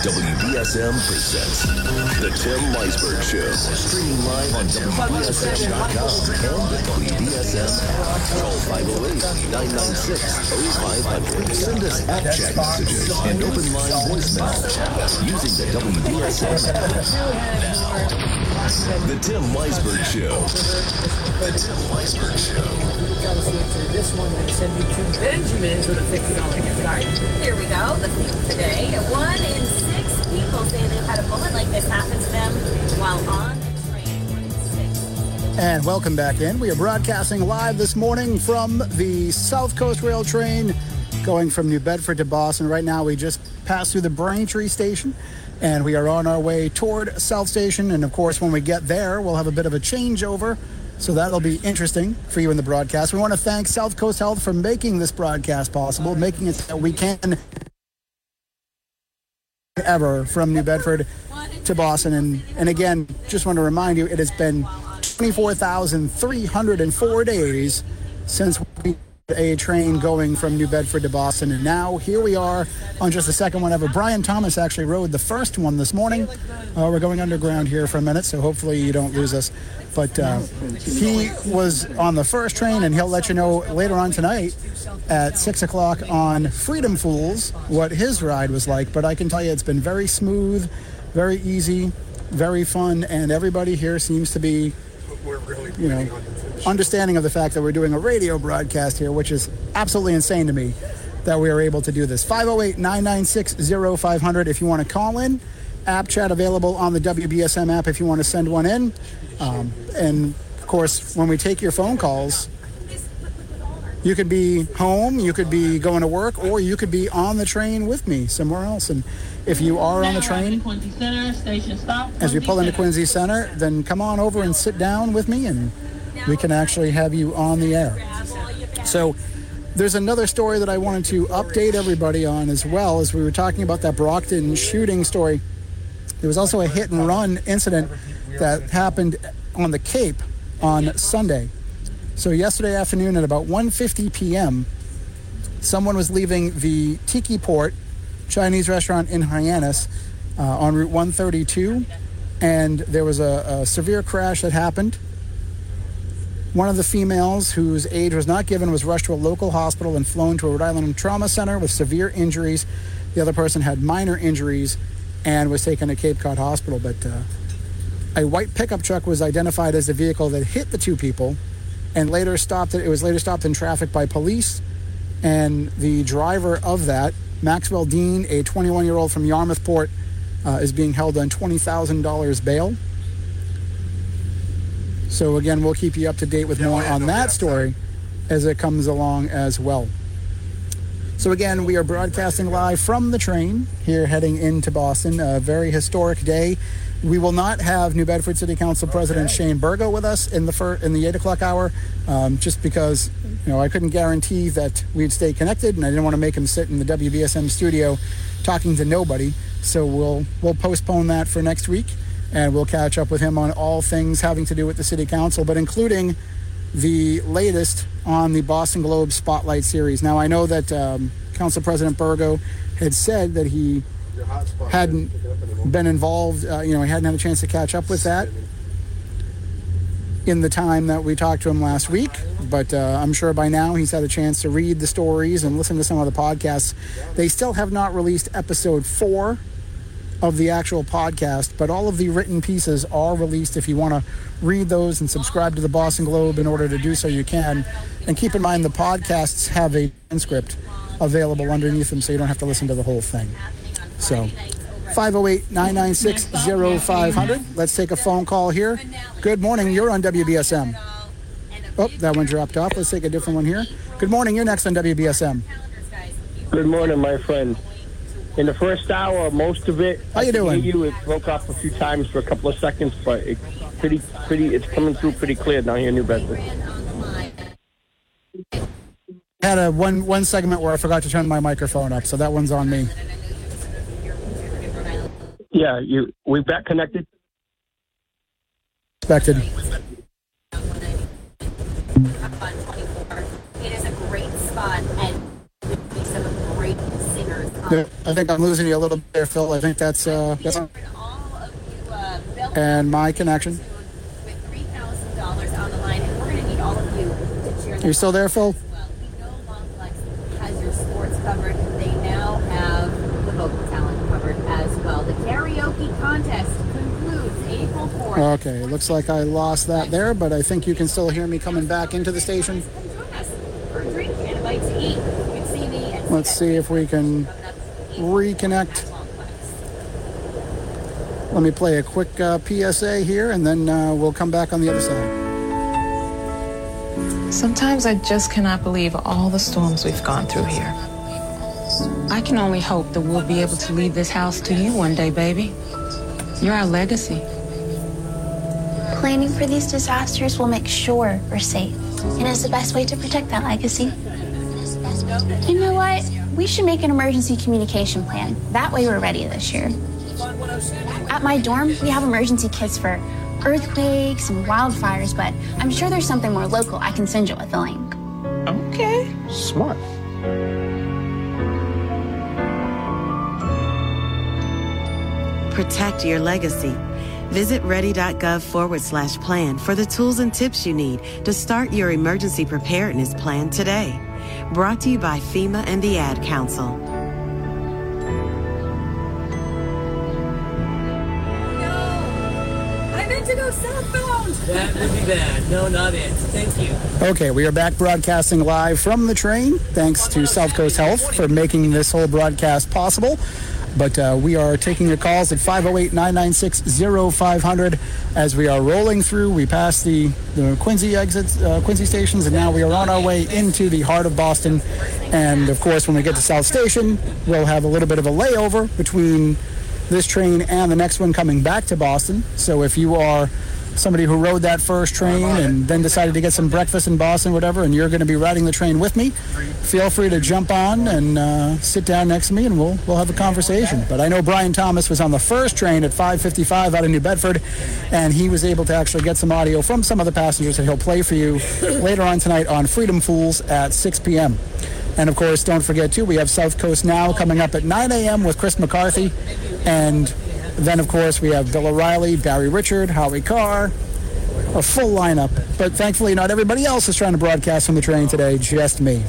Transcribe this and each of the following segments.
WBSM presents The Tim Weisberg Show. Streaming live on WBSM.com and the WBSM app. Call 508-996-0500. Send us app chat messages and open line voicemail using the WBSM app. Now, The Tim Weisberg Show. The Tim Weisberg Show. This one that send you to Benjamin's with a $50 gift card. Here we go. The theme today. 1 in 6 people say they've had a moment like this happen to them while on the train. 1 in 6. And welcome back in. We are broadcasting live this morning from the South Coast Rail train going from New Bedford to Boston. Right now we just passed through the Braintree station and we are on our way toward South Station. And of course, when we get there, we'll have a bit of a changeover. So that'll be interesting for you in the broadcast. We want to thank South Coast Health for making this broadcast possible, making it so that we can ever from New Bedford to Boston. And again, just want to remind you, it has been 24,304 days since we had a train going from New Bedford to Boston. And now here we are on just the second one ever. Brian Thomas actually rode the first one this morning. We're going underground here for a minute, so hopefully you don't lose us. But he was on the first train, and he'll let you know later on tonight at 6 o'clock on Freedom Fools what his ride was like. But I can tell you it's been very smooth, very easy, very fun, and everybody here seems to be, you know, understanding of the fact that we're doing a radio broadcast here, which is absolutely insane to me that we are able to do this. 508-996-0500 if you want to call in. App chat available on the WBSM app if you want to send one in. And, of course, when we take your phone calls, you could be home, you could be going to work, or you could be on the train with me somewhere else. And if you are on the train, as we pull into Quincy Center, then come on over and sit down with me, and we can actually have you on the air. So there's another story that I wanted to update everybody on as well, as we were talking about that Brockton shooting story. There was also a hit-and-run incident that happened on the Cape on Sunday. So yesterday afternoon at about 1:50 p.m., someone was leaving the Tiki Port Chinese restaurant in Hyannis on Route 132, and there was a severe crash that happened. One of the females, whose age was not given, was rushed to a local hospital and flown to a Rhode Island trauma center with severe injuries. The other person had minor injuries and was taken to Cape Cod Hospital. But a white pickup truck was identified as the vehicle that hit the two people and later stopped. It was later stopped in traffic by police. And the driver of that, Maxwell Dean, a 21-year-old from Yarmouthport, is being held on $20,000 bail. So again, we'll keep you up to date with more on that story as it comes along as well. So again, we are broadcasting live from the train here heading into Boston. A very historic day. We will not have New Bedford City Council President Shane Burgo with us in the 8 o'clock hour, just because I couldn't guarantee that we'd stay connected, and I didn't want to make him sit in the WBSM studio talking to nobody. So we'll postpone that for next week, and we'll catch up with him on all things having to do with the City Council, but including the latest on the Boston Globe Spotlight Series. Now, I know that Council President Burgo had said that he hadn't been involved, he hadn't had a chance to catch up with that in the time that we talked to him last week, but I'm sure by now he's had a chance to read the stories and listen to some of the podcasts. They still have not released episode 4 of the actual podcast, but all of the written pieces are released. If you want to read those and subscribe to the Boston Globe in order to do so, you can. And keep in mind, the podcasts have a transcript available underneath them, so you don't have to listen to the whole thing. So 508-996-0500. Let's take a phone call here. Good morning. You're on WBSM. Oh, that one dropped off. Let's take a different one here. Good morning. You're next on WBSM. Good morning, my friend. In the first hour, most of it, how you doing? It broke off a few times for a couple of seconds, but it's coming through pretty clear down here in New Bedford. Had a one segment where I forgot to turn my microphone up, so that one's on me. Yeah, we've got connected. Expected. It is a great spot, and some great singers on Yeah, I think I'm losing you a little bit there, Phil. I think that's and my connection. With $3,000 on the line, and we're going to need all of you to cheer. Are you still there, Phil? Well, we know Longflex has your sports covered. They now have the vocal talent covered as well. The karaoke contest concludes April 4th. Okay, it looks like I lost that there, but I think you can still hear me coming back into the station. Come join us for a drink and a bite to eat. You can see me and Let's see if we can reconnect. Let me play a quick PSA here, and then we'll come back on the other side. Sometimes I just cannot believe all the storms we've gone through here. I can only hope that we'll be able to leave this house to you one day, baby. You're our legacy. Planning for these disasters will make sure we're safe, and is the best way to protect that legacy. You know what? We should make an emergency communication plan. That way we're ready this year. At my dorm, we have emergency kits for earthquakes and wildfires, but I'm sure there's something more local I can send you with a link. Okay. Smart. Protect your legacy. Visit ready.gov/plan for the tools and tips you need to start your emergency preparedness plan today. Brought to you by FEMA and the Ad Council. To go southbound. That would be bad. No, not it. Thank you. Okay, we are back broadcasting live from the train. Thanks to South Coast Health for making this whole broadcast possible. But we are taking your calls at 508-996-0500 as we are rolling through. We passed the Quincy exits, Quincy stations, and now we are on our way into the heart of Boston. And, of course, when we get to South Station, we'll have a little bit of a layover between this train and the next one coming back to Boston. So if you are somebody who rode that first train and then decided to get some breakfast in Boston, whatever, and you're going to be riding the train with me, feel free to jump on and sit down next to me, and we'll have a conversation. But I know Brian Thomas was on the first train at 5:55 out of New Bedford, and he was able to actually get some audio from some of the passengers that he'll play for you later on tonight on Freedom Fools at 6 p.m. And, of course, don't forget, too, we have South Coast Now coming up at 9 a.m. with Chris McCarthy. And then, of course, we have Bill O'Reilly, Barry Richard, Howie Carr, a full lineup. But thankfully, not everybody else is trying to broadcast from the train today, just me.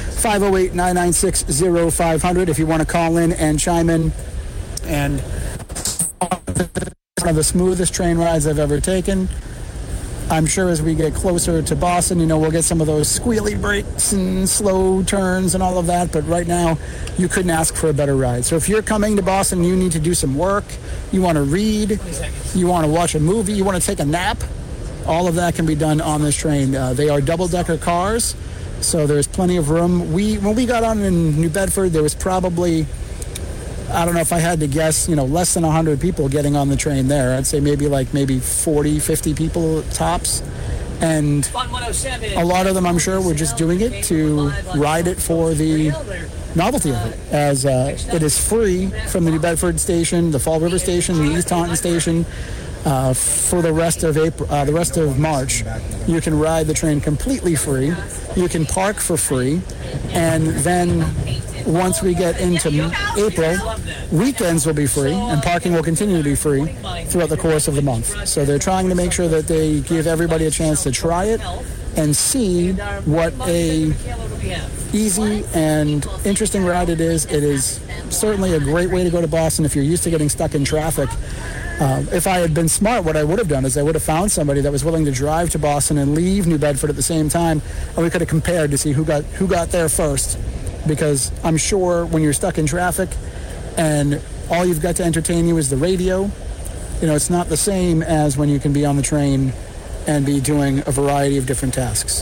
508-996-0500 if you want to call in and chime in. And one of the smoothest train rides I've ever taken. I'm sure as we get closer to Boston, we'll get some of those squealy brakes and slow turns and all of that. But right now, you couldn't ask for a better ride. So if you're coming to Boston, you need to do some work, you want to read, you want to watch a movie, you want to take a nap, all of that can be done on this train. They are double-decker cars, so there's plenty of room. When we got on in New Bedford, there was probably, I don't know if I had to guess, less than 100 people getting on the train there. I'd say maybe 40, 50 people tops. And a lot of them, I'm sure, were just doing it to ride it for the novelty of it, as it is free from the New Bedford station, the Fall River station, the East Taunton station. For the rest of the rest of March, you can ride the train completely free. You can park for free, and then once we get into April, weekends will be free, and parking will continue to be free throughout the course of the month. So they're trying to make sure that they give everybody a chance to try it and see what a easy and interesting ride it is. It is certainly a great way to go to Boston if you're used to getting stuck in traffic. If I had been smart, what I would have done is I would have found somebody that was willing to drive to Boston and leave New Bedford at the same time, and we could have compared to see who got there first. Because I'm sure when you're stuck in traffic and all you've got to entertain you is the radio, it's not the same as when you can be on the train and be doing a variety of different tasks.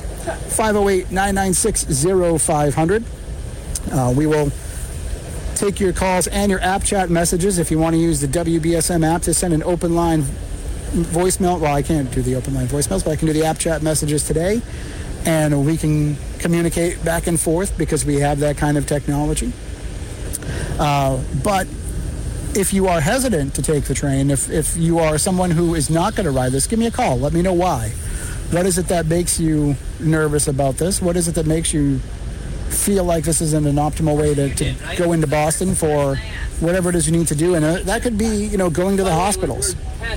508-996-0500. We will take your calls and your app chat messages if you want to use the WBSM app to send an open line voicemail. Well, I can't do the open line voicemails, but I can do the app chat messages today. And we can communicate back and forth because we have that kind of technology. But if you are hesitant to take the train, if you are someone who is not going to ride this, give me a call. Let me know why. What is it that makes you nervous about this? What is it that makes you feel like this isn't an optimal way to go into Boston for whatever it is you need to do. And that could be, going to the hospitals.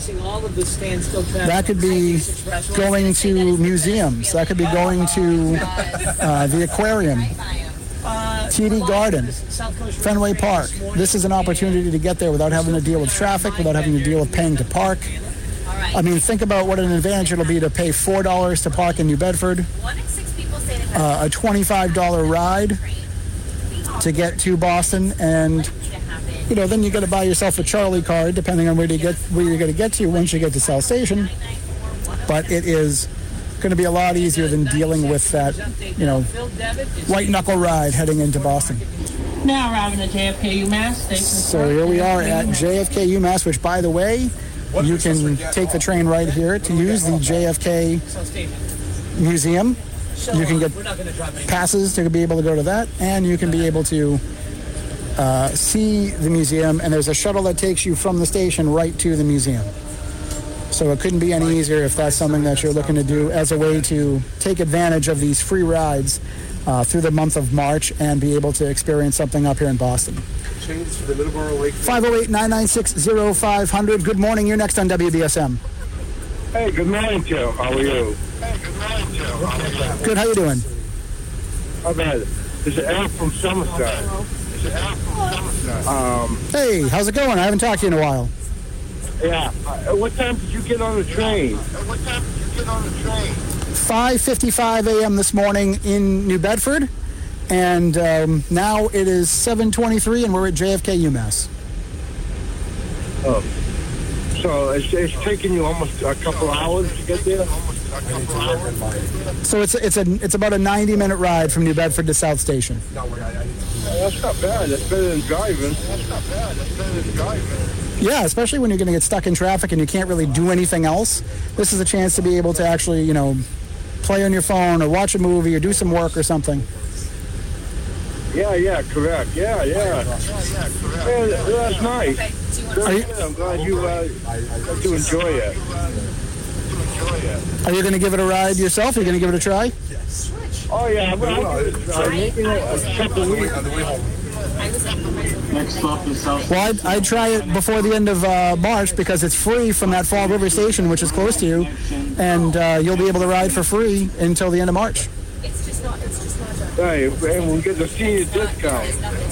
That could be going to museums. That could be going to the aquarium, TD Garden, Fenway Park. This is an opportunity to get there without having to deal with traffic, without having to deal with paying to park. I mean, think about what an advantage it'll be to pay $4 to park in New Bedford, a $25 ride to get to Boston, and then you got to buy yourself a Charlie card, depending on where you're going to get to once you get to South Station. But it is going to be a lot easier than dealing with that, white knuckle ride heading into Boston. Now arriving at JFK UMass Station. So here we are at JFK UMass, which, by the way, you can take the train right here to use the JFK Museum. You can get passes to be able to go to that, and you can be able to see the museum, and there's a shuttle that takes you from the station right to the museum. So it couldn't be any easier if that's something that you're looking to do as a way to take advantage of these free rides through the month of March and be able to experience something up here in Boston. 508-996-0500. Good morning. You're next on WBSM. Hey, good morning, Joe. How are you? Good. How you doing? How bad? This is Al from Somerset. Hey, how's it going? I haven't talked to you in a while. Yeah. What time did you get on the train? 5:55 a.m. this morning in New Bedford, and now it is 7:23, and we're at JFK UMass. Oh, so it's taking you almost a couple hours to get there. So it's about a 90-minute ride from New Bedford to South Station. That's not bad. That's better than driving. Yeah, especially when you're going to get stuck in traffic and you can't really do anything else. This is a chance to be able to actually, play on your phone or watch a movie or do some work or something. Yeah, correct. Yeah. That's nice. I'm glad you enjoy it. Are you going to give it a ride yourself? Are you going to give it a try? Oh, yeah. I'll give it a try. Maybe a couple weeks. Next stop is South. Well, I'd try it before the end of March because it's free from that Fall River station, which is close to you, and you'll be able to ride for free until the end of March. Hey, and we'll get the senior discount.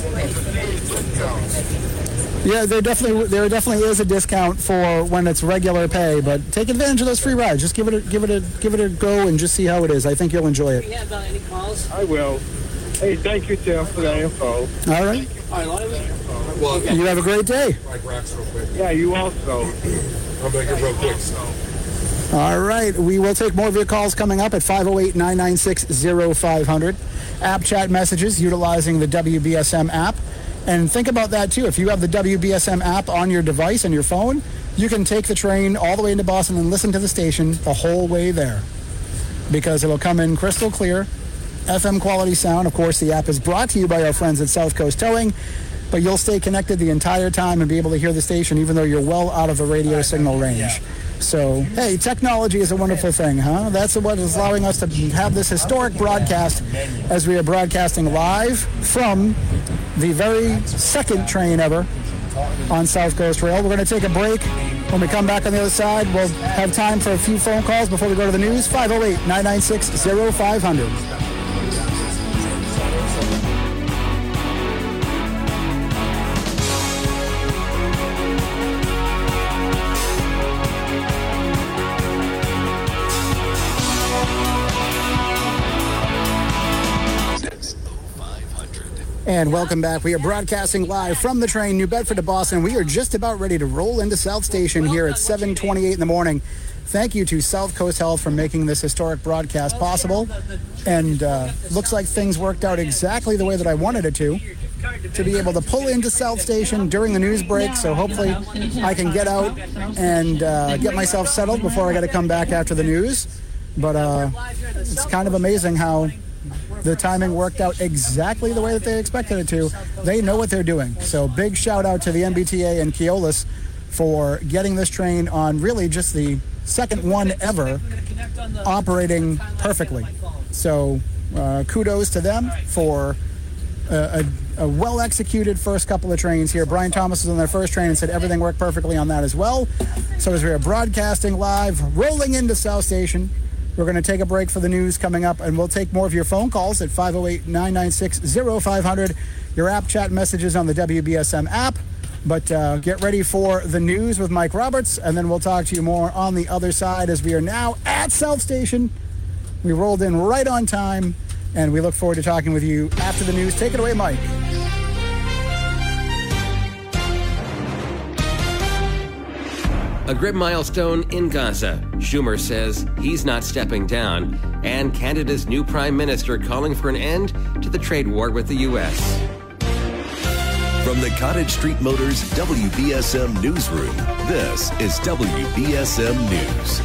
Yeah, there definitely is a discount for when it's regular pay, but take advantage of those free rides. Just give it a go and just see how it is. I think you'll enjoy it. Any calls? I will. Hey, thank you, Tim, for that info. All right. You have a great day. Yeah, you also. I'll make it real quick. All right. We will take more of your calls coming up at 508-996-0500. App chat messages utilizing the WBSM app. And think about that, too. If you have the WBSM app on your device and your phone, you can take the train all the way into Boston and listen to the station the whole way there because it'll come in crystal clear. FM quality sound. Of course, the app is brought to you by our friends at South Coast Towing, but you'll stay connected the entire time and be able to hear the station even though you're well out of the radio signal range. So, hey, technology is a wonderful thing, huh? That's what is allowing us to have this historic broadcast as we are broadcasting live from the very second train ever on South Coast Rail. We're going to take a break. When we come back on the other side, we'll have time for a few phone calls before we go to the news. 508-996-0500. And welcome back. We are broadcasting live from the train, New Bedford to Boston. We are just about ready to roll into South Station here at 7:28 in the morning. Thank you to South Coast Health for making this historic broadcast possible. And looks like things worked out exactly the way that I wanted it to be able to pull into South Station during the news break. So hopefully I can get out and get myself settled before I got to come back after the news. But it's kind of amazing how the timing worked out exactly the way that they expected it to. They know what they're doing. So big shout out to the MBTA and Keolis for getting this train on really just the second one ever operating perfectly. So kudos to them for a well-executed first couple of trains here. Brian Thomas was on their first train and said everything worked perfectly on that as well. So as we are broadcasting live, rolling into South Station, we're going to take a break for the news coming up, and we'll take more of your phone calls at 508-996-0500, your app chat messages on the WBSM app. But get ready for the news with Mike Roberts, and then we'll talk to you more on the other side as we are now at South Station. We rolled in right on time, and we look forward to talking with you after the news. Take it away, Mike. A grim milestone in Gaza. Schumer says he's not stepping down, and Canada's new prime minister calling for an end to the trade war with the U.S. From the Cottage Street Motors WBSM Newsroom, this is WBSM News.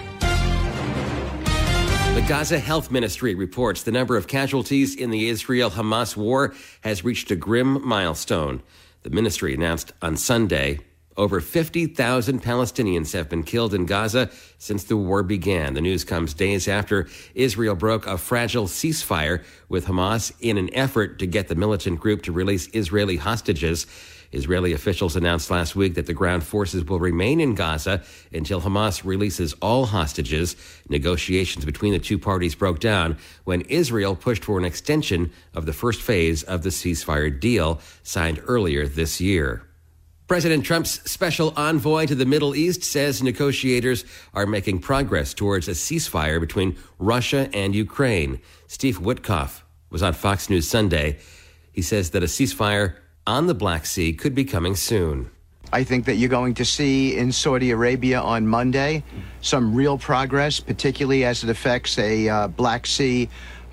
The Gaza Health Ministry reports the number of casualties in the Israel-Hamas war has reached a grim milestone. The ministry announced on Sunday over 50,000 Palestinians have been killed in Gaza since the war began. The news comes days after Israel broke a fragile ceasefire with Hamas in an effort to get the militant group to release Israeli hostages. Israeli officials announced last week that the ground forces will remain in Gaza until Hamas releases all hostages. Negotiations between the two parties broke down when Israel pushed for an extension of the first phase of the ceasefire deal signed earlier this year. President Trump's special envoy to the Middle East says negotiators are making progress towards a ceasefire between Russia and Ukraine. Steve Witkoff was on Fox News Sunday. He says that a ceasefire on the Black Sea could be coming soon. I think that you're going to see in Saudi Arabia on Monday some real progress, particularly as it affects a Black Sea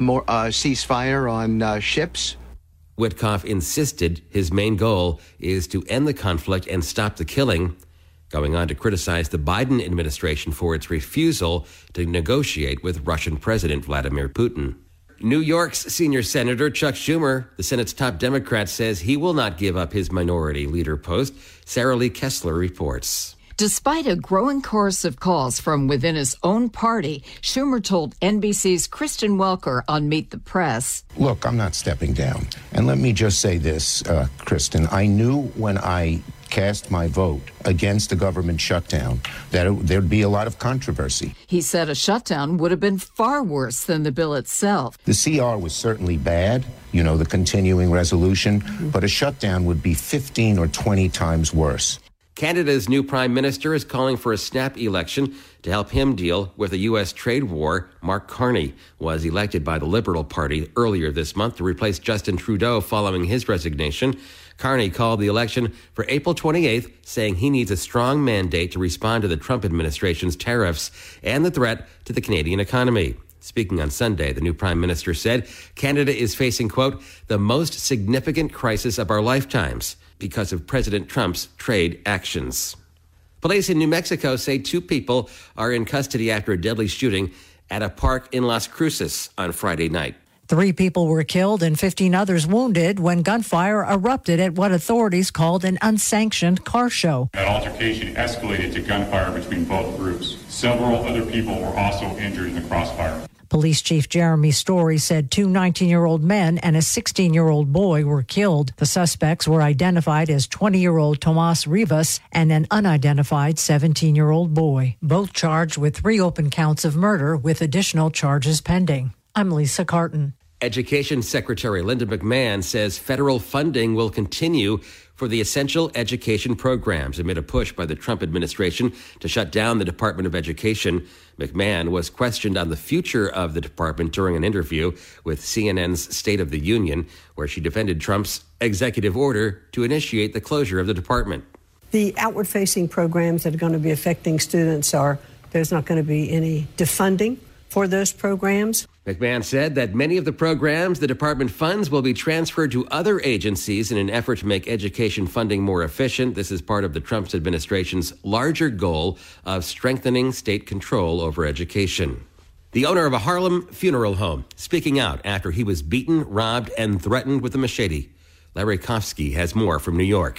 ceasefire on ships. Witkoff insisted his main goal is to end the conflict and stop the killing, going on to criticize the Biden administration for its refusal to negotiate with Russian President Vladimir Putin. New York's senior senator Chuck Schumer, the Senate's top Democrat, says he will not give up his minority leader post. Sarah Lee Kessler reports. Despite a growing chorus of calls from within his own party, Schumer told NBC's Kristen Welker on Meet the Press, "Look, I'm not stepping down. And let me just say this, Kristen. I knew when I cast my vote against the government shutdown that there'd be a lot of controversy." He said a shutdown would have been far worse than the bill itself. The CR was certainly bad, the continuing resolution, but a shutdown would be 15 or 20 times worse. Canada's new prime minister is calling for a snap election to help him deal with a U.S. trade war. Mark Carney was elected by the Liberal Party earlier this month to replace Justin Trudeau following his resignation. Carney called the election for April 28th, saying he needs a strong mandate to respond to the Trump administration's tariffs and the threat to the Canadian economy. Speaking on Sunday, the new prime minister said Canada is facing, quote, the most significant crisis of our lifetimes because of President Trump's trade actions. Police in New Mexico say 2 people are in custody after a deadly shooting at a park in Las Cruces on Friday night. 3 people were killed and 15 others wounded when gunfire erupted at what authorities called an unsanctioned car show. That altercation escalated to gunfire between both groups. Several other people were also injured in the crossfire. Police Chief Jeremy Story said 2 19-year-old men and a 16-year-old boy were killed. The suspects were identified as 20-year-old Tomas Rivas and an unidentified 17-year-old boy, both charged with 3 open counts of murder with additional charges pending. I'm Lisa Carton. Education Secretary Linda McMahon says federal funding will continue for the essential education programs amid a push by the Trump administration to shut down the Department of Education. McMahon was questioned on the future of the department during an interview with CNN's State of the Union, where she defended Trump's executive order to initiate the closure of the department. The outward-facing programs that are going to be affecting students there's not going to be any defunding for those programs. McMahon said that many of the programs the department funds will be transferred to other agencies in an effort to make education funding more efficient. This is part of the Trump administration's larger goal of strengthening state control over education. The owner of a Harlem funeral home speaking out after he was beaten, robbed, and threatened with a machete. Larry Kofsky has more from New York.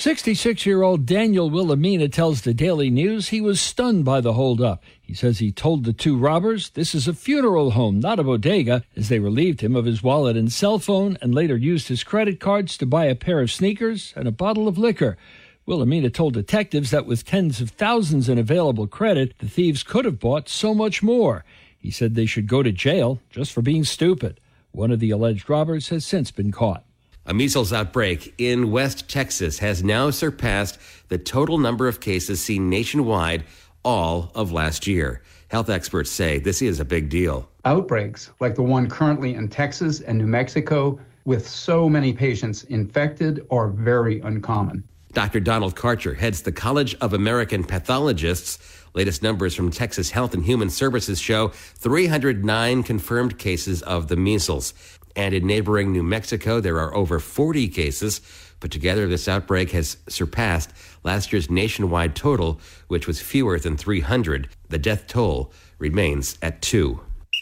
66-year-old Daniel Wilhelmina tells the Daily News he was stunned by the holdup. He says he told the two robbers this is a funeral home, not a bodega, as they relieved him of his wallet and cell phone and later used his credit cards to buy a pair of sneakers and a bottle of liquor. Wilhelmina told detectives that with tens of thousands in available credit, the thieves could have bought so much more. He said they should go to jail just for being stupid. One of the alleged robbers has since been caught. A measles outbreak in West Texas has now surpassed the total number of cases seen nationwide all of last year. Health experts say this is a big deal. Outbreaks like the one currently in Texas and New Mexico with so many patients infected are very uncommon. Dr. Donald Karcher heads the College of American Pathologists. Latest numbers from Texas Health and Human Services show 309 confirmed cases of the measles. And in neighboring New Mexico, there are over 40 cases. But together, this outbreak has surpassed last year's nationwide total, which was fewer than 300. The death toll remains at 2.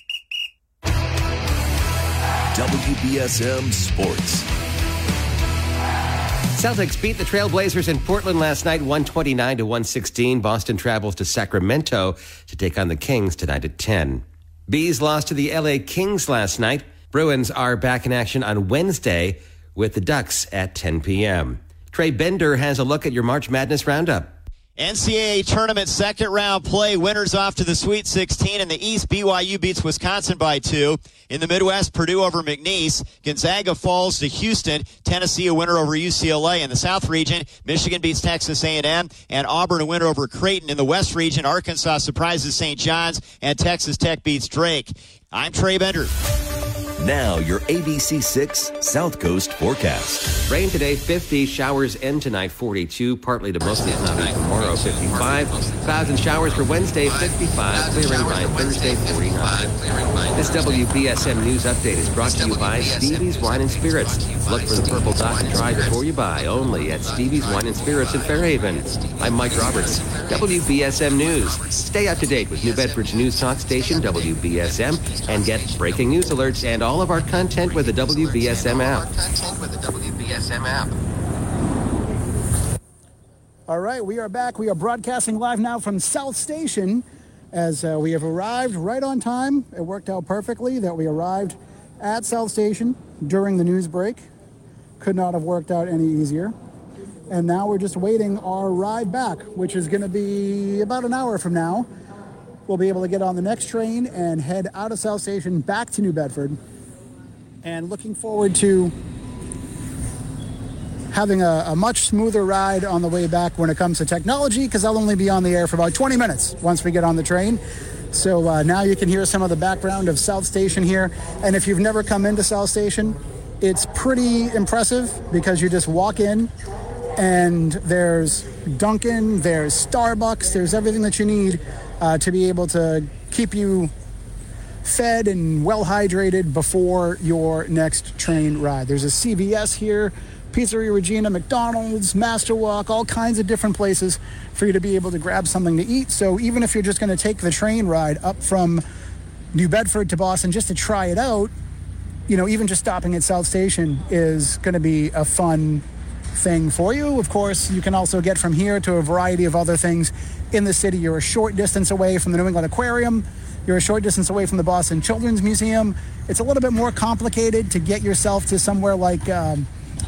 WBSM Sports. Celtics beat the Trailblazers in Portland last night, 129-116. Boston travels to Sacramento to take on the Kings tonight at 10. Bees lost to the LA Kings last night. Bruins are back in action on Wednesday with the Ducks at 10 p.m. Trey Bender has a look at your March Madness Roundup. NCAA Tournament second round play. Winners off to the Sweet 16. In the East, BYU beats Wisconsin by 2. In the Midwest, Purdue over McNeese. Gonzaga falls to Houston. Tennessee a winner over UCLA. In the South region, Michigan beats Texas A&M. And Auburn a winner over Creighton. In the West region, Arkansas surprises St. John's. And Texas Tech beats Drake. I'm Trey Bender. Now, your ABC6 South Coast forecast. Rain today, 50. Showers end tonight, 42. Partly to mostly cloudy tomorrow, 55. Clouds and showers for Wednesday, 55. Clearing by Thursday, 49. This WBSM News Update is brought to you by Stevie's Wine and Spirits. Look for the purple dot and try before you buy. Only at Stevie's Wine and Spirits in Fairhaven. I'm Mike Roberts. WBSM News. Stay up to date with New Bedford's news talk station, WBSM, and get breaking news alerts and all of our content with the WBSM app. All right, we are back. We are broadcasting live now from South Station as we have arrived right on time. It worked out perfectly that we arrived at South Station during the news break. Could not have worked out any easier. And now we're just waiting our ride back, which is going to be about an hour from now. We'll be able to get on the next train and head out of South Station back to New Bedford. And looking forward to having a much smoother ride on the way back when it comes to technology, because I'll only be on the air for about 20 minutes once we get on the train. So now you can hear some of the background of South Station here. And if you've never come into South Station, it's pretty impressive because you just walk in and there's Dunkin', there's Starbucks, there's everything that you need to be able to keep you fed and well hydrated before your next train ride. There's a CVS here, Pizzeria Regina, McDonald's, Master Walk, all kinds of different places for you to be able to grab something to eat. So even if you're just going to take the train ride up from New Bedford to Boston just to try it out, you know, even just stopping at South Station is going to be a fun thing for you. Of course, you can also get from here to a variety of other things in the city. You're a short distance away from the New England Aquarium. You're a short distance away from the Boston Children's Museum. It's a little bit more complicated to get yourself to somewhere like the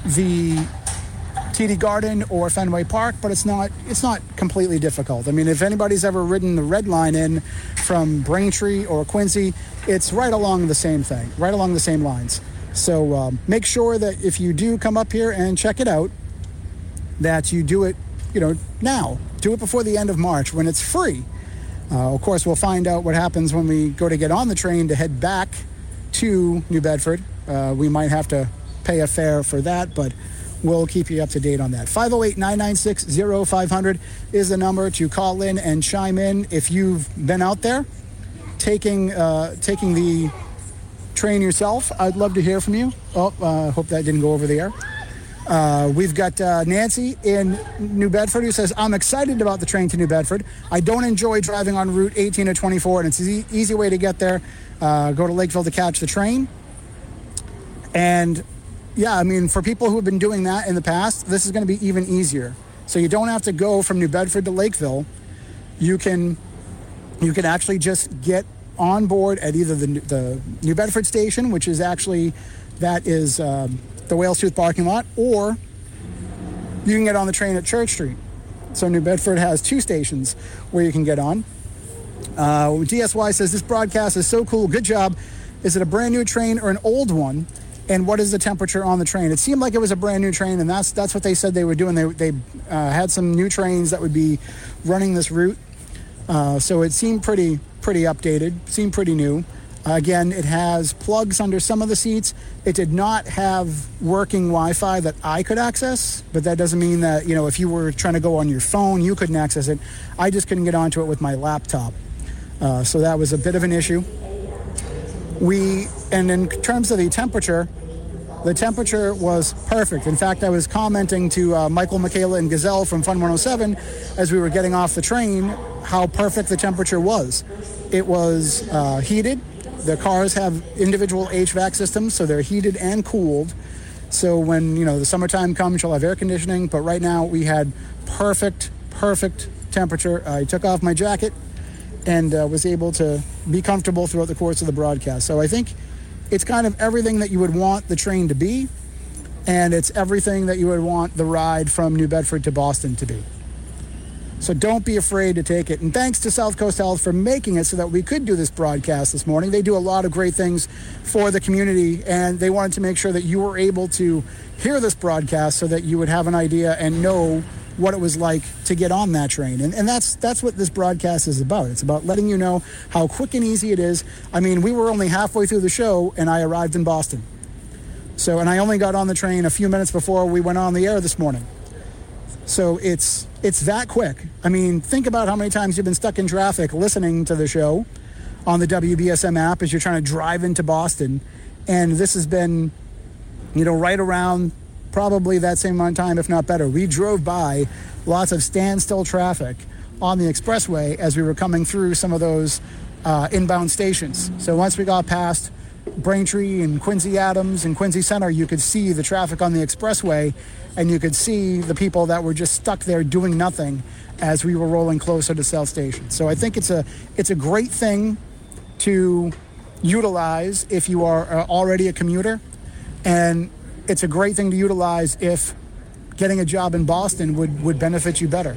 TD Garden or Fenway Park, but it's not completely difficult. I mean, if anybody's ever ridden the Red Line in from Braintree or Quincy, it's right along the same thing, right along the same lines. So make sure that if you do come up here and check it out, that you do it, now. Do it before the end of March when it's free. Of course, we'll find out what happens when we go to get on the train to head back to New Bedford. We might have to pay a fare for that, but we'll keep you up to date on that. 508-996-0500 is the number to call in and chime in if you've been out there taking the train yourself. I'd love to hear from you. Hope that didn't go over the air. We've got Nancy in New Bedford who says, I'm excited about the train to New Bedford. I don't enjoy driving on Route 18 or 24, and it's an easy way to get there. Go to Lakeville to catch the train. And yeah, I mean, for people who have been doing that in the past, this is going to be even easier. So you don't have to go from New Bedford to Lakeville. You can actually just get on board at either the New Bedford station, which is actually, that is the Whale Tooth parking lot, or you can get on the train at Church Street. So New Bedford has 2 stations where you can get on. DSY says, this broadcast is so cool. Good job. Is it a brand new train or an old one? And what is the temperature on the train? It seemed like it was a brand new train, and that's what they said they were doing. They had some new trains that would be running this route. So it seemed pretty updated, seemed pretty new. Again, it has plugs under some of the seats. It did not have working Wi-Fi that I could access, but that doesn't mean that, if you were trying to go on your phone, you couldn't access it. I just couldn't get onto it with my laptop. So that was a bit of an issue. And in terms of the temperature was perfect. In fact, I was commenting to Michael, Michaela, and Gazelle from Fun 107 as we were getting off the train how perfect the temperature was. It was heated. The cars have individual HVAC systems, so they're heated and cooled. So when, the summertime comes, you'll have air conditioning. But right now we had perfect temperature. I took off my jacket and was able to be comfortable throughout the course of the broadcast. So I think it's kind of everything that you would want the train to be, and it's everything that you would want the ride from New Bedford to Boston to be. So don't be afraid to take it. And thanks to South Coast Health for making it so that we could do this broadcast this morning. They do a lot of great things for the community, and they wanted to make sure that you were able to hear this broadcast so that you would have an idea and know what it was like to get on that train. And that's what this broadcast is about. It's about letting you know how quick and easy it is. I mean, we were only halfway through the show, and I arrived in Boston. And I only got on the train a few minutes before we went on the air this morning. So it's that quick. I mean, think about how many times you've been stuck in traffic listening to the show on the WBSM app as you're trying to drive into Boston. And this has been, right around probably that same amount of time, if not better. We drove by lots of standstill traffic on the expressway as we were coming through some of those inbound stations. So once we got past Braintree and Quincy Adams and Quincy Center, you could see the traffic on the expressway, and you could see the people that were just stuck there doing nothing as we were rolling closer to South Station. So I think it's a great thing to utilize if you are already a commuter, and it's a great thing to utilize if getting a job in Boston would benefit you better.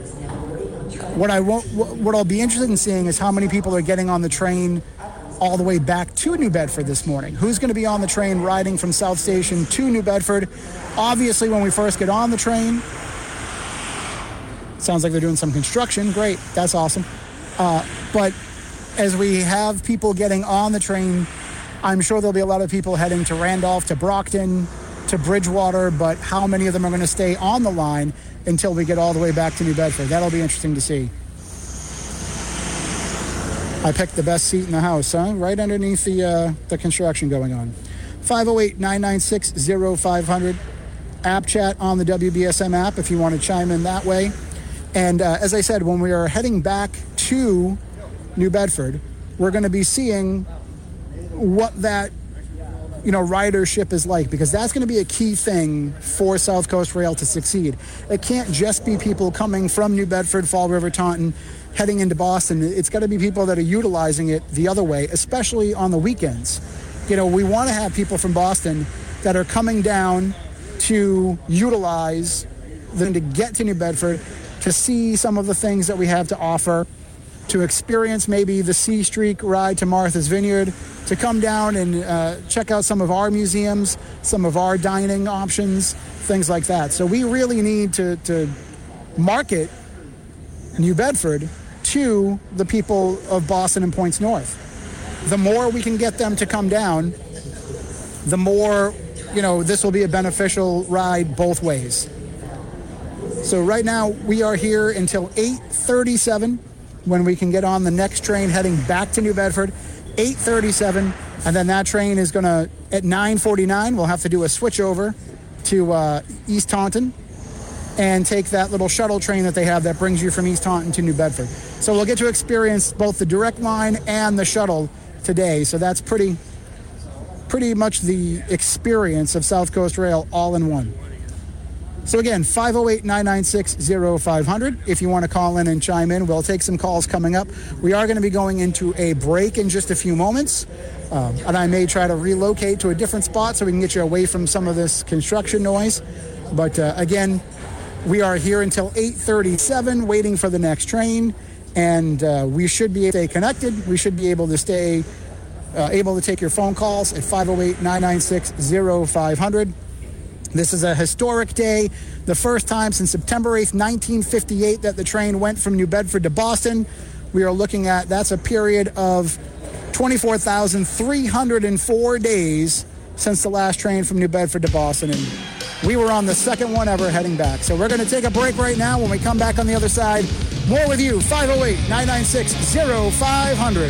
What I'll be interested in seeing is how many people are getting on the train all the way back to New Bedford this morning. Who's going to be on the train riding from South Station to New Bedford? Obviously, when we first get on the train, sounds like they're doing some construction. Great, that's awesome. But as we have people getting on the train, I'm sure there'll be a lot of people heading to Randolph, to Brockton, to Bridgewater, but how many of them are going to stay on the line until we get all the way back to New Bedford? That'll be interesting to see. I picked the best seat in the house, huh? Right underneath the construction going on. 508-996-0500. App chat on the WBSM app if you want to chime in that way. And as I said, when we are heading back to New Bedford, we're going to be seeing what that ridership is like, because that's going to be a key thing for South Coast Rail to succeed. It can't just be people coming from New Bedford, Fall River, Taunton, heading into Boston. It's got to be people that are utilizing it the other way, especially on the weekends. We want to have people from Boston that are coming down to utilize them to get to New Bedford, to see some of the things that we have to offer, to experience maybe the C Streak ride to Martha's Vineyard, to come down and check out some of our museums, some of our dining options, things like that. So we really need to market New Bedford to the people of Boston and Points North. The more we can get them to come down, the more, this will be a beneficial ride both ways. So right now we are here until 8:37 when we can get on the next train heading back to New Bedford, 8:37, and then that train is going to, at 9:49, we'll have to do a switch over to East Taunton and take that little shuttle train that they have that brings you from East Taunton to New Bedford. So we'll get to experience both the direct line and the shuttle today. So that's pretty pretty much the experience of South Coast Rail all in one. So again, 508-996-0500. If you want to call in and chime in, we'll take some calls coming up. We are going to be going into a break in just a few moments. And I may try to relocate to a different spot so we can get you away from some of this construction noise. But again, we are here until 8:37 waiting for the next train. And we should be able to stay connected. We should be able to stay able to take your phone calls at 508-996-0500. This is a historic day, the first time since September 8th, 1958, that the train went from New Bedford to Boston. We are looking at, that's a period of 24,304 days since the last train from New Bedford to Boston. And we were on the second one ever heading back. So we're going to take a break right now. When we come back on the other side, more with you, 508-996-0500.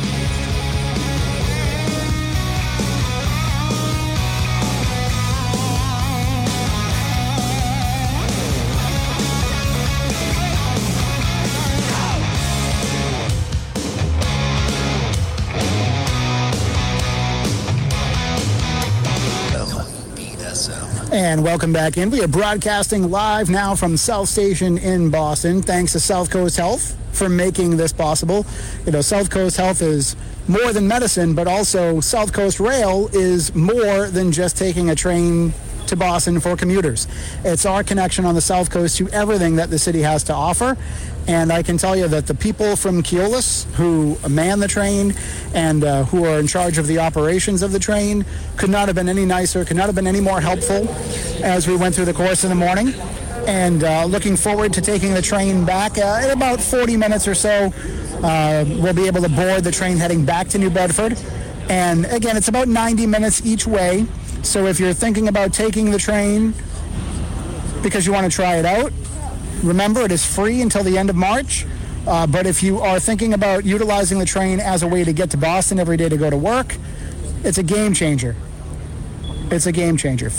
And welcome back in. We are broadcasting live now from South Station in Boston. Thanks to South Coast Health for making this possible. You know, South Coast Health is more than medicine, but also South Coast Rail is more than just taking a train to Boston for commuters. It's our connection on the South Coast to everything that the city has to offer. And I can tell you that the people from Keolis who man the train and who are in charge of the operations of the train could not have been any nicer, could not have been any more helpful as we went through the course of the morning. And looking forward to taking the train back. In about 40 minutes or so, we'll be able to board the train heading back to New Bedford. And again, it's about 90 minutes each way. So if you're thinking about taking the train because you want to try it out, remember, it is free until the end of March. But if you are thinking about utilizing the train as a way to get to Boston every day to go to work, it's a game changer. It's a game changer.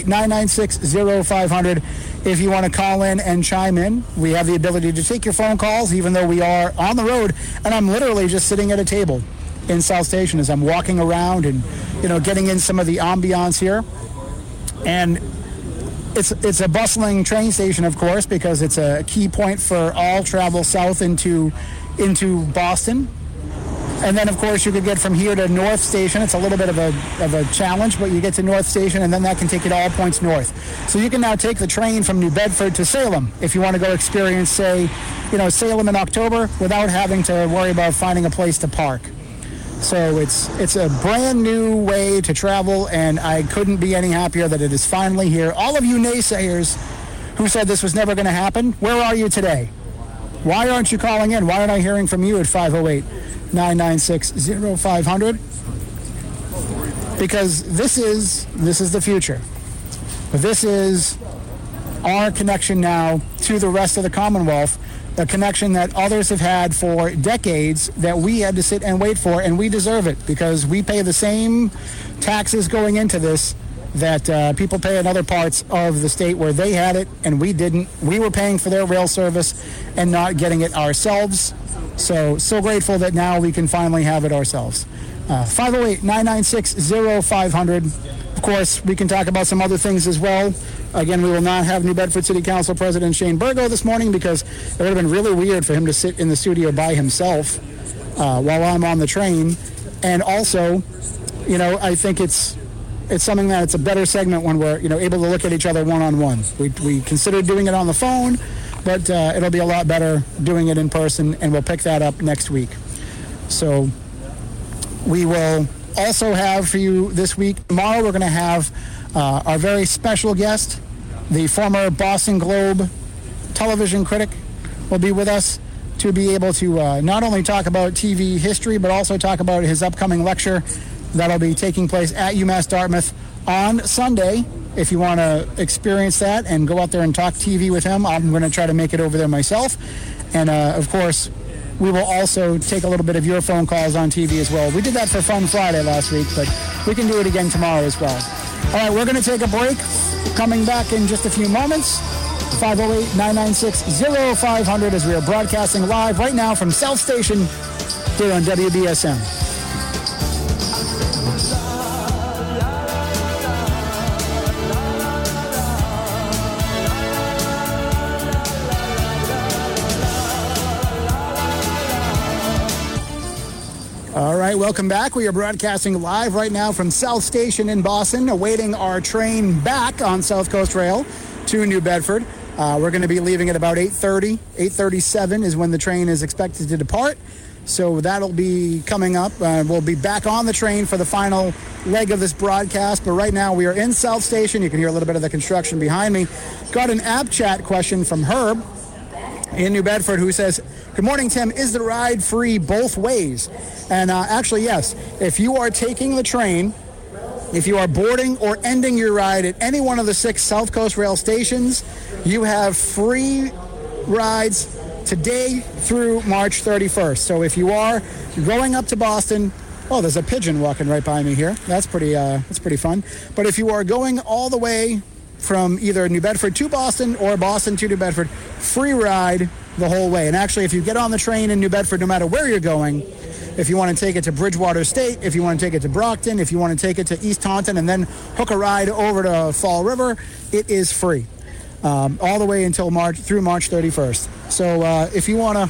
508-996-0500 if you want to call in and chime in. We have the ability to take your phone calls even though we are on the road. And I'm literally just sitting at a table in South Station as I'm walking around and, you know, getting in some of the ambiance here. And it's a bustling train station, of course, because it's a key point for all travel south into Boston. And then, of course, you could get from here to North Station. It's a little bit of a challenge, but you get to North Station, and then that can take you to all points north. So you can now take the train from New Bedford to Salem if you want to go experience, say, you know, Salem in October without having to worry about finding a place to park. So it's a brand new way to travel, and I couldn't be any happier that it is finally here. All of you naysayers who said this was never going to happen, where are you today? Why aren't you calling in? Why aren't I hearing from you at 508-996-0500? Because this is the future. This is our connection now to the rest of the Commonwealth. A connection that others have had for decades that we had to sit and wait for, and we deserve it because we pay the same taxes going into this that people pay in other parts of the state where they had it and we didn't. We were paying for their rail service and not getting it ourselves. So grateful that now we can finally have it ourselves. 508-996-0500. Of course, we can talk about some other things as well. Again, we will not have New Bedford City Council President Shane Burgo this morning because it would have been really weird for him to sit in the studio by himself while I'm on the train. And also, you know, I think it's something that it's a better segment when we're, you know, able to look at each other one-on-one. We considered doing it on the phone, but it'll be a lot better doing it in person, and we'll pick that up next week. So we will also have for you this week, tomorrow we're going to have our very special guest, the former Boston Globe television critic, will be with us to be able to not only talk about TV history, but also talk about his upcoming lecture that'll be taking place at UMass Dartmouth on Sunday. If you want to experience that and go out there and talk TV with him, I'm going to try to make it over there myself. And, of course, we will also take a little bit of your phone calls on TV as well. We did that for Fun Friday last week, but we can do it again tomorrow as well. All right, we're going to take a break. Coming back in just a few moments. 508-996-0500 as we are broadcasting live right now from South Station here on WBSM. right, welcome back. We are broadcasting live right now from South Station in Boston, awaiting our train back on South Coast Rail to New Bedford. We're going to be leaving at about 8:30. 8:37 is when the train is expected to depart. So that'll be coming up. We'll be back on the train for the final leg of this broadcast. But right now we are in South Station. You can hear a little bit of the construction behind me. Got an app chat question from Herb in New Bedford, who says, "Good morning, Tim. Is the ride free both ways?" And actually, yes. If you are taking the train, if you are boarding or ending your ride at any one of the 6 South Coast Rail stations, you have free rides today through March 31st. So if you are going up to Boston, oh, there's a pigeon walking right by me here. That's pretty fun. But if you are going all the way from either New Bedford to Boston or Boston to New Bedford, free ride the whole way. And actually, if you get on the train in New Bedford, no matter where you're going, if you want to take it to Bridgewater State, if you want to take it to Brockton, if you want to take it to East Taunton and then hook a ride over to Fall River, it is free. All the way until through March 31st. So if you want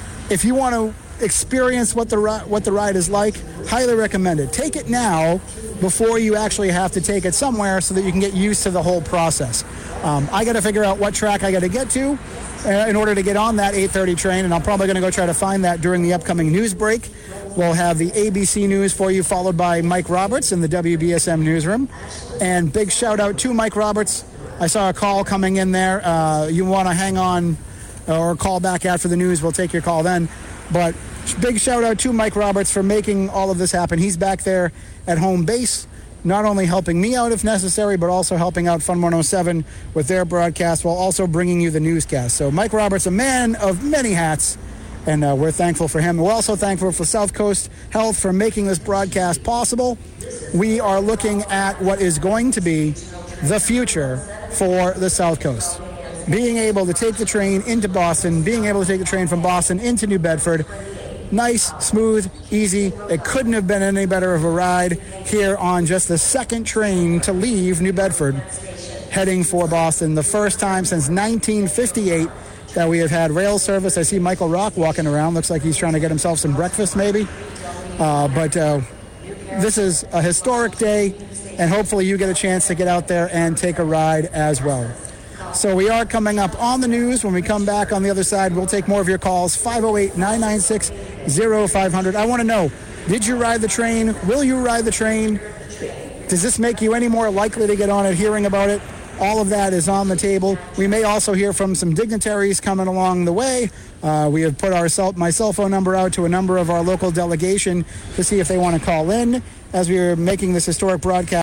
to experience what the ride is like, highly recommend it. Take it now before you actually have to take it somewhere so that you can get used to the whole process. I got to figure out what track I got to get to in order to get on that 8:30 train, and I'm probably going to go try to find that during the upcoming news break. We'll have the ABC News for you, followed by Mike Roberts in the WBSM newsroom. And big shout out to Mike Roberts. I saw a call coming in there. You want to hang on or call back after the news. We'll take your call then. But big shout out to Mike Roberts for making all of this happen. He's back there at home base, not only helping me out if necessary, but also helping out Fun 107 with their broadcast while also bringing you the newscast. So Mike Roberts, a man of many hats, and we're thankful for him. We're also thankful for South Coast Health for making this broadcast possible. We are looking at what is going to be the future for the South Coast. Being able to take the train into Boston, being able to take the train from Boston into New Bedford, nice, smooth, easy. It couldn't have been any better of a ride here on just the second train to leave New Bedford, heading for Boston. The first time since 1958 that we have had rail service. I see Michael Rock walking around. Looks like he's trying to get himself some breakfast maybe. But this is a historic day, and hopefully you get a chance to get out there and take a ride as well. So we are coming up on the news. When we come back on the other side, we'll take more of your calls, 508-996-0500. I want to know, did you ride the train? Will you ride the train? Does this make you any more likely to get on it, hearing about it? All of that is on the table. We may also hear from some dignitaries coming along the way. We have put my cell phone number out to a number of our local delegation to see if they want to call in as we are making this historic broadcast.